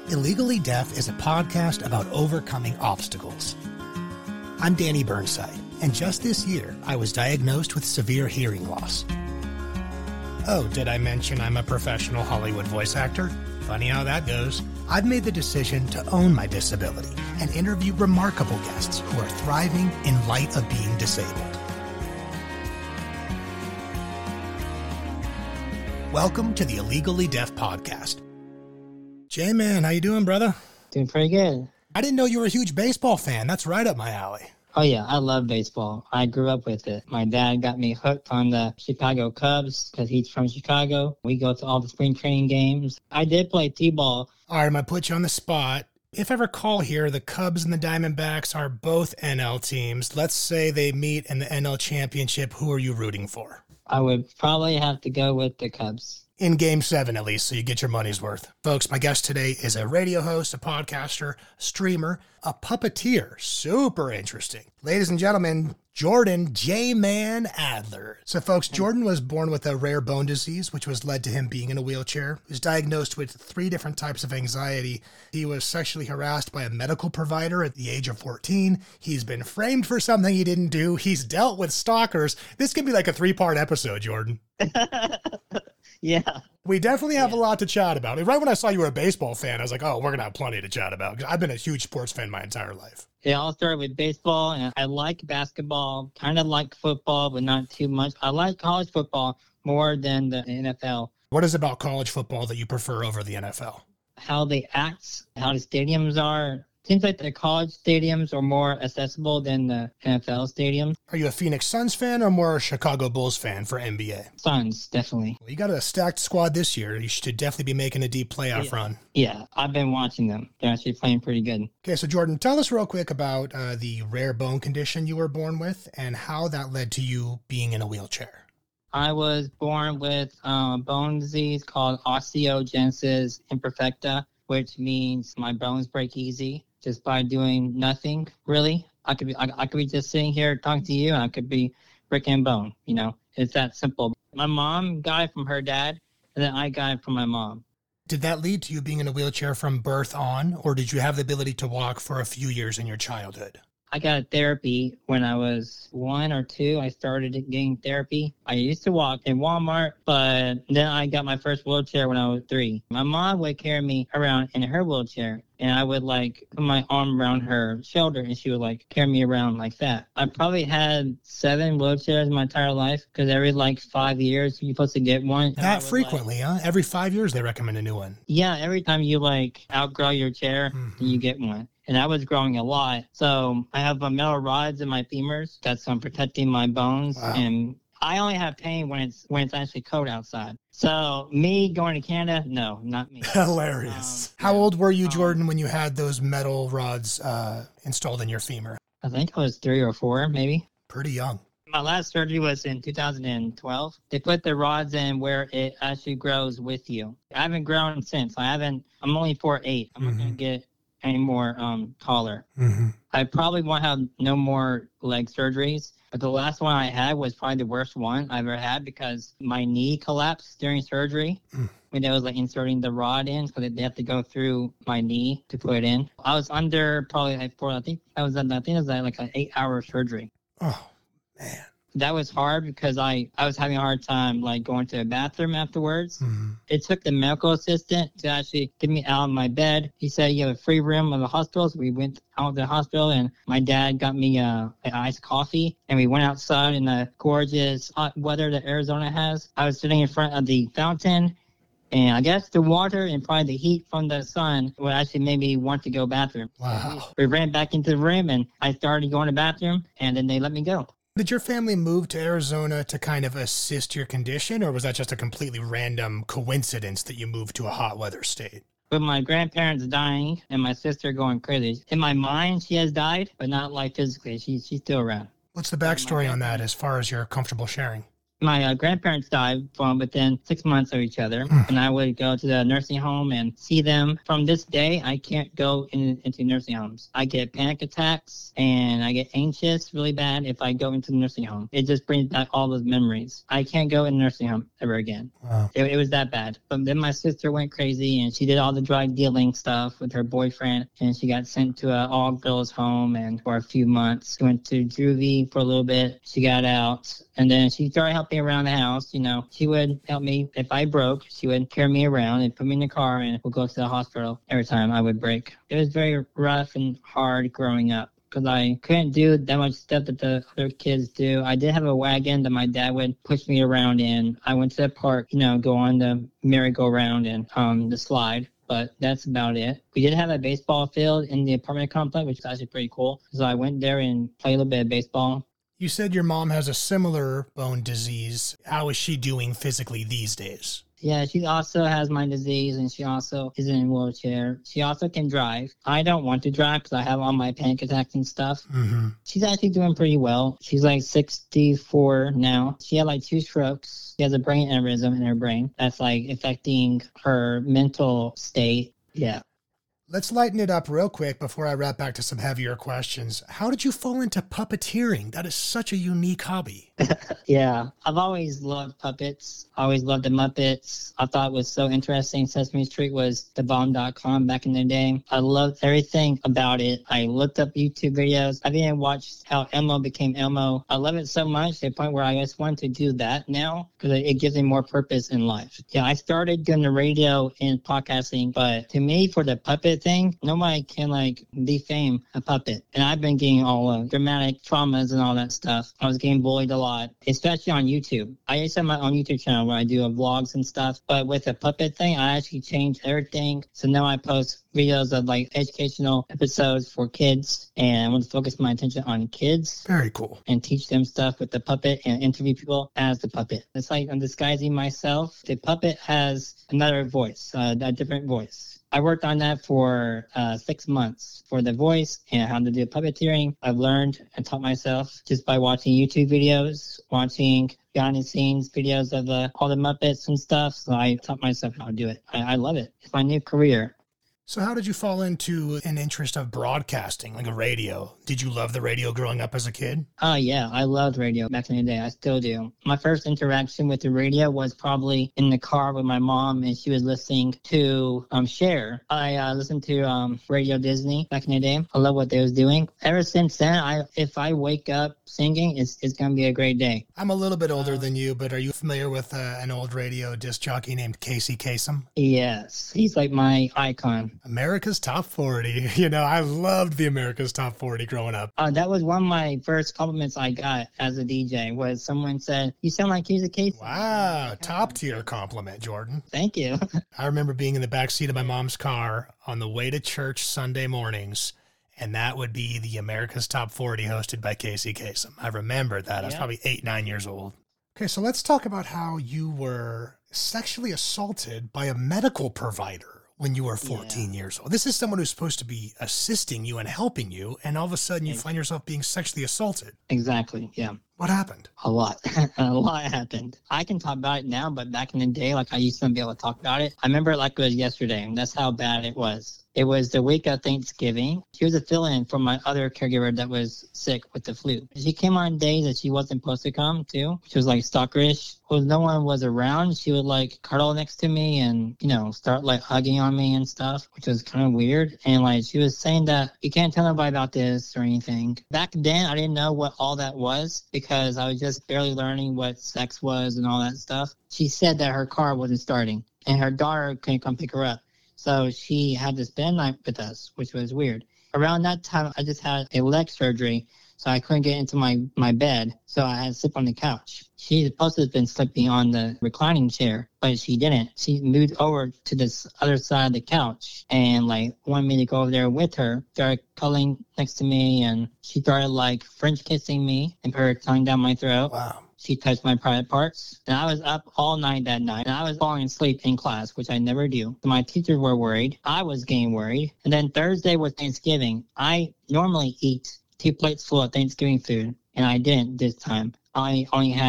Illegally Deaf is a podcast about overcoming obstacles. I'm Danny Burnside, and just this year, I was diagnosed with severe hearing loss. Oh, did I mention I'm a professional Hollywood voice actor? Funny how that goes. I've made the decision to own my disability and interview remarkable guests who are thriving in light of being disabled. Welcome to the Illegally Deaf podcast. J-Man, how you doing, brother? Doing pretty good. I didn't know you were a huge baseball fan. That's right up my alley. Oh, yeah, I love baseball. I grew up with it. My dad got me hooked on the Chicago Cubs because he's from Chicago. We go to all the spring training games. I did play T-ball. All right, I'm going to put you on the spot. If I recall here, the Cubs and the Diamondbacks are both NL teams. Let's say they meet in the NL Championship. Who are you rooting for? I would probably have to go with the Cubs. In Game 7, at least, so you get your money's worth. Folks, my guest today is a radio host, a podcaster, a streamer, a puppeteer. Super interesting. Ladies and gentlemen, Jordan J-Man Adler. So, folks, Jordan was born with a rare bone disease, which was led to him being in a wheelchair. He was diagnosed with 3 different types of anxiety. He was sexually harassed by a medical provider at the age of 14. He's been framed for something he didn't do. He's dealt with stalkers. This could be like a 3-part episode, Jordan. Yeah. We definitely have a lot to chat about. Right when I saw you were a baseball fan, I was like, oh, we're going to have plenty to chat about. I've been a huge sports fan my entire life. It all started with baseball, and I like basketball, kind of like football, but not too much. I like college football more than the NFL. What is it about college football that you prefer over the NFL? How they act, how the stadiums are. Seems like the college stadiums are more accessible than the NFL stadiums. Are you a Phoenix Suns fan or more a Chicago Bulls fan for NBA? Suns, definitely. Well, you got a stacked squad this year. You should definitely be making a deep playoff run. Yeah, I've been watching them. They're actually playing pretty good. Okay, so Jordan, tell us real quick about the rare bone condition you were born with and how that led to you being in a wheelchair. I was born with a bone disease called osteogenesis imperfecta, which means my bones break easy just by doing nothing, really. I could be just sitting here talking to you, and I could be breaking bone, you know. It's that simple. My mom got it from her dad, and then I got it from my mom. Did that lead to you being in a wheelchair from birth on, or did you have the ability to walk for a few years in your childhood? I got therapy when I was 1 or 2. I started getting therapy. I used to walk in Walmart, but then I got my first wheelchair when I was 3. My mom would carry me around in her wheelchair, and I would put my arm around her shoulder, and she would carry me around like that. I probably had 7 wheelchairs in my entire life because every 5 years you're supposed to get one. That frequently, huh? Every 5 years they recommend a new one. Yeah, every time you outgrow your chair, you get one. And I was growing a lot. So I have metal rods in my femurs that's protecting my bones. Wow. And I only have pain when it's actually cold outside. So me going to Canada, no, not me. Hilarious. How old were you, Jordan, when you had those metal rods installed in your femur? I think I was 3 or 4, maybe. Pretty young. My last surgery was in 2012. They put the rods in where it actually grows with you. I haven't grown since. I'm only 4'8". I'm not going to get any more taller. I probably won't have no more leg surgeries, but the last one I had was probably the worst one I ever had because my knee collapsed during surgery when they was inserting the rod in, so they have to go through my knee to put it in. I was under probably I think it was an 8-hour surgery. Oh man. That was hard because I was having a hard time going to the bathroom afterwards. It took the medical assistant to actually get me out of my bed. He said, you have a free room of the hospital. So we went out to the hospital and my dad got me an iced coffee and we went outside in the gorgeous hot weather that Arizona has. I was sitting in front of the fountain and I guess the water and probably the heat from the sun would actually make me want to go bathroom. Wow. We ran back into the room and I started going to the bathroom and then they let me go. Did your family move to Arizona to kind of assist your condition, or was that just a completely random coincidence that you moved to a hot weather state? With my grandparents dying and my sister going crazy, in my mind she has died, but not physically. She's still around. What's the backstory on that as far as you're comfortable sharing? My grandparents died from within 6 months of each other, and I would go to the nursing home and see them. From this day, I can't go into nursing homes. I get panic attacks, and I get anxious really bad if I go into the nursing home. It just brings back all those memories. I can't go in a nursing home ever again. Wow. It was that bad. But then my sister went crazy, and she did all the drug dealing stuff with her boyfriend, and she got sent to an all-girls home, and for a few months, she went to juvie for a little bit. She got out, and then she started helping me around the house. You know, she would help me if I broke. She would carry me around and put me in the car, and we'll go to the hospital every time I would break. It was very rough and hard growing up because I couldn't do that much stuff that the other kids do. I did have a wagon that my dad would push me around in. I went to the park, you know, go on the merry-go-round and the slide. But that's about it. We did have a baseball field in the apartment complex, which is actually pretty cool. So I went there and played a little bit of baseball. You said your mom has a similar bone disease. How is she doing physically these days? Yeah, she also has my disease, and she also is in a wheelchair. She also can drive. I don't want to drive because I have all my panic attacks and stuff. Mm-hmm. She's actually doing pretty well. She's like 64 now. She had like 2 strokes. She has a brain aneurysm in her brain that's like affecting her mental state. Yeah. Let's lighten it up real quick before I wrap back to some heavier questions. How did you fall into puppeteering? That is such a unique hobby. Yeah, I've always loved puppets. I always loved the Muppets. I thought it was so interesting. Sesame Street was the bomb.com back in the day. I loved everything about it. I looked up YouTube videos. I even watched how Elmo became Elmo. I love it so much to the point where I just want to do that now because it gives me more purpose in life. Yeah, I started doing the radio and podcasting, but to me, for the puppet thing, nobody can like defame a puppet. And I've been getting all dramatic traumas and all that stuff. I was getting bullied a lot, especially on YouTube. I used to have my own YouTube channel where I do vlogs and stuff, but with the puppet thing, I actually changed everything. So now I post videos of like educational episodes for kids, and I want to focus my attention on kids. Very cool. And teach them stuff with the puppet and interview people as the puppet. It's like I'm disguising myself. The puppet has another voice, a different voice. I worked on that for 6 months for the voice and how to do puppeteering. I've learned and taught myself just by watching YouTube videos, watching behind the scenes videos of all the Muppets and stuff. So I taught myself how to do it. I love it. It's my new career. So how did you fall into an interest of broadcasting, like a radio? Did you love the radio growing up as a kid? Oh, yeah. I loved radio back in the day. I still do. My first interaction with the radio was probably in the car with my mom, and she was listening to Cher. I listened to Radio Disney back in the day. I love what they was doing. Ever since then, if I wake up singing, it's going to be a great day. I'm a little bit older than you, but are you familiar with an old radio disc jockey named Casey Kasem? Yes. He's like my icon. America's Top 40. You know, I loved the America's Top 40 growing up. That was one of my first compliments I got as a DJ was someone said, "You sound like Casey Kasem." Wow, top tier compliment, Jordan. Thank you. I remember being in the backseat of my mom's car on the way to church Sunday mornings, and that would be the America's Top 40 hosted by Casey Kasem. I remember that. I was probably 8, 9 years old. Okay, so let's talk about how you were sexually assaulted by a medical provider when you were 14 years old. This is someone who's supposed to be assisting you and helping you, and all of a sudden you find yourself being sexually assaulted. Exactly, yeah. What happened? A lot. A lot happened. I can talk about it now, but back in the day, like I used to be able to talk about it. I remember it like it was yesterday, and that's how bad it was. It was the week of Thanksgiving. She was a fill-in for my other caregiver that was sick with the flu. She came on days that she wasn't supposed to come, too. She was like stalkerish. When no one was around, she would like cuddle next to me and, you know, start like hugging on me and stuff, which was kind of weird. And like she was saying that you can't tell nobody about this or anything. Back then, I didn't know what all that was because I was just barely learning what sex was and all that stuff. She said that her car wasn't starting and her daughter couldn't come pick her up. So she had to spend the night with us, which was weird. Around that time, I just had a leg surgery, so I couldn't get into my bed, so I had to sleep on the couch. She was supposed to have been sleeping on the reclining chair, but she didn't. She moved over to this other side of the couch and like wanted me to go over there with her, started cuddling next to me, and she started like French kissing me and put her tongue down my throat. Wow. She touched my private parts, and I was up all night that night, and I was falling asleep in class, which I never do. So my teachers were worried. I was getting worried. And then Thursday was Thanksgiving. I normally eat 2 plates full of Thanksgiving food, and I didn't this time. I only had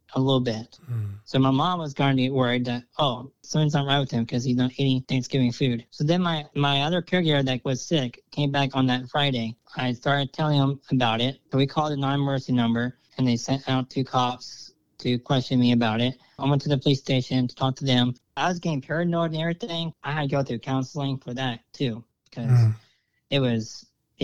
a little bit. So my mom was going to get worried that, oh, something's not right with him because he's not eating Thanksgiving food. So then my other caregiver that was sick came back on that Friday. I started telling him about it. So we called the non-mercy number, and they sent out 2 cops to question me about it. I went to the police station to talk to them. I was getting paranoid and everything. I had to go through counseling for that too, because it was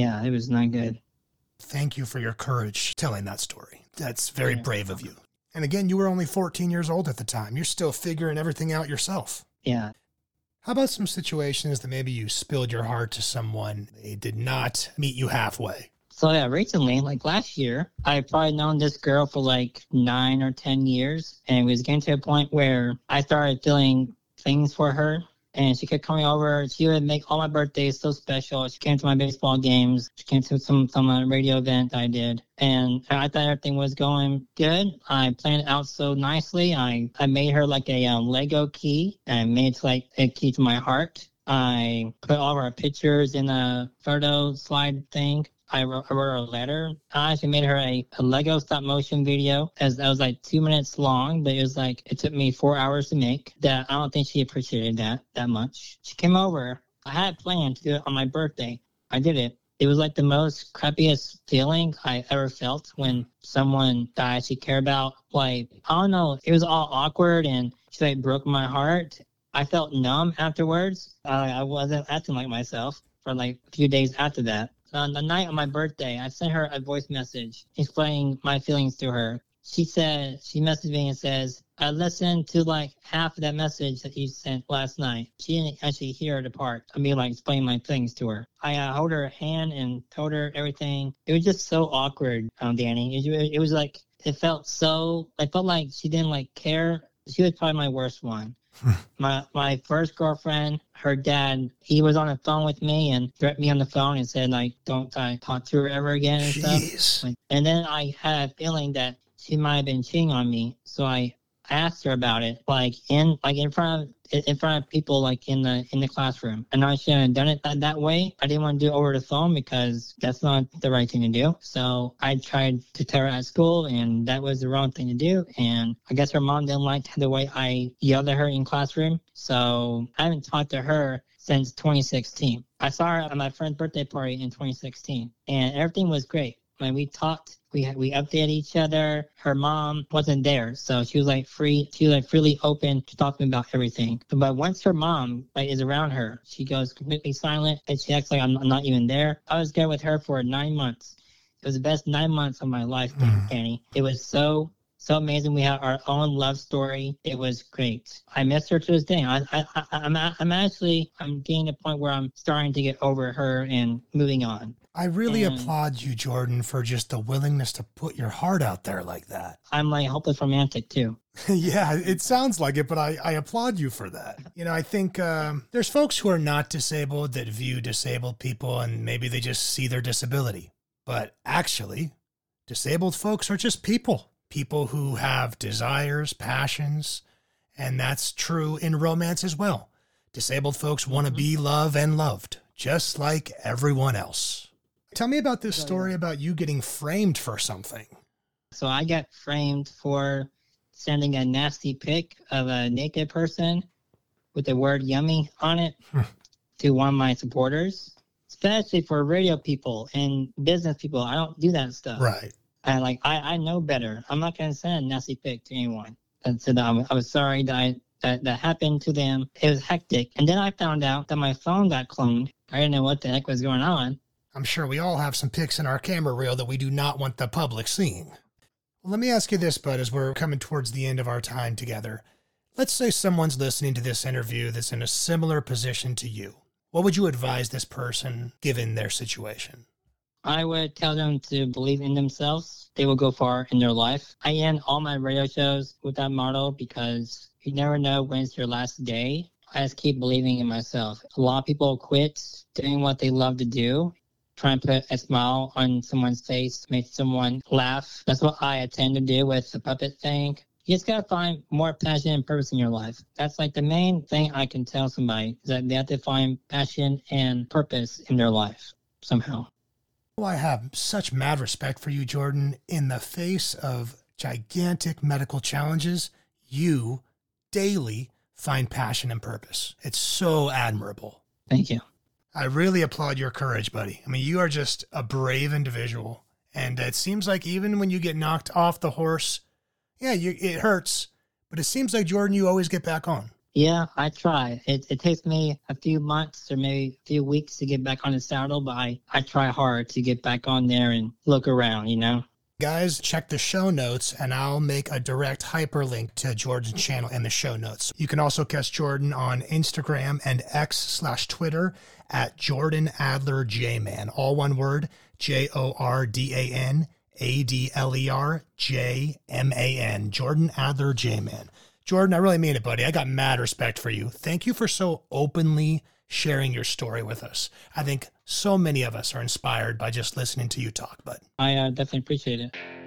not good. Thank you for your courage telling that story. That's very brave of you. And again, you were only 14 years old at the time. You're still figuring everything out yourself. Yeah. How about some situations that maybe you spilled your heart to someone, they did not meet you halfway? So yeah, recently, like last year, I've probably known this girl for like 9 or 10 years. And it was getting to a point where I started feeling things for her. And she kept coming over. She would make all my birthdays so special. She came to my baseball games. She came to some radio event I did. And I thought everything was going good. I planned it out so nicely. I made her like a Lego key. I made it like a key to my heart. I put all of our pictures in a photo slide thing. I wrote her a letter. I actually made her a Lego stop motion video that was like 2 minutes long, but it took me 4 hours to make. That I don't think she appreciated that much. She came over. I had planned to do it on my birthday. I did it. It was like the most crappiest feeling I ever felt when someone that I actually care about. Like, I don't know, it was all awkward and she like broke my heart. I felt numb afterwards. I wasn't acting like myself for like a few days after that. On the night of my birthday, I sent her a voice message explaining my feelings to her. She messaged me and says, I listened to like half of that message that you sent last night. She didn't actually hear the part of me like explaining my feelings to her. I held her hand and told her everything. It was just so awkward, Danny. It was like, I felt like she didn't like care. She was probably my worst one. My first girlfriend, her dad, he was on the phone with me and threatened me on the phone and said, like, don't talk to her ever again and stuff. And then I had a feeling that she might have been cheating on me. So I asked her about it, in front of people, like in the classroom. And I shouldn't have done it that way. I didn't want to do it over the phone because that's not the right thing to do. So I tried to tell her at school, and that was the wrong thing to do. And I guess her mom didn't like the way I yelled at her in classroom. So I haven't talked to her since 2016. I saw her at my friend's birthday party in 2016, and everything was great. When we talked, we updated each other. Her mom wasn't there, so she was like free. She was like freely open to talking about everything. But once her mom is around her, she goes completely silent and she acts like I'm not even there. I was good with her for 9 months. It was the best 9 months of my life, Danny. It was so amazing. We had our own love story. It was great. I miss her to this day. I'm getting to the point where I'm starting to get over her and moving on. I really applaud you, Jordan, for just the willingness to put your heart out there like that. I'm like hopeless romantic too. Yeah, it sounds like it, but I applaud you for that. I think there's folks who are not disabled that view disabled people and maybe they just see their disability. But actually, disabled folks are just people who have desires, passions, and that's true in romance as well. Disabled folks want to be loved and loved, just like everyone else. Tell me about this story about you getting framed for something. So I got framed for sending a nasty pic of a naked person with the word yummy on it to one of my supporters, especially for radio people and business people. I don't do that stuff. Right. I know better. I'm not going to send a nasty pic to anyone. And so I was sorry that happened to them. It was hectic. And then I found out that my phone got cloned. I didn't know what the heck was going on. I'm sure we all have some pics in our camera reel that we do not want the public seeing. Well, let me ask you this, bud, as we're coming towards the end of our time together. Let's say someone's listening to this interview that's in a similar position to you. What would you advise this person given their situation? I would tell them to believe in themselves. They will go far in their life. I end all my radio shows with that motto because you never know when it's your last day. I just keep believing in myself. A lot of people quit doing what they love to do, trying to put a smile on someone's face, make someone laugh. That's what I tend to do with the puppet thing. You just got to find more passion and purpose in your life. That's like the main thing I can tell somebody, is that they have to find passion and purpose in their life somehow. Well, I have such mad respect for you, Jordan. In the face of gigantic medical challenges, you daily find passion and purpose. It's so admirable. Thank you. I really applaud your courage, buddy. I mean, you are just a brave individual. And it seems like even when you get knocked off the horse, it hurts. But it seems like, Jordan, you always get back on. Yeah, I try. It takes me a few months or maybe a few weeks to get back on the saddle, but I try hard to get back on there and look around, you know? Guys, check the show notes, and I'll make a direct hyperlink to Jordan's channel in the show notes. You can also catch Jordan on Instagram and X/Twitter at Jordan Adler J-Man. All one word, JordanAdler J-Man. Jordan Adler J-Man. Jordan, I really mean it, buddy. I got mad respect for you. Thank you for so openly sharing your story with us. I think so many of us are inspired by just listening to you talk, bud. I definitely appreciate it.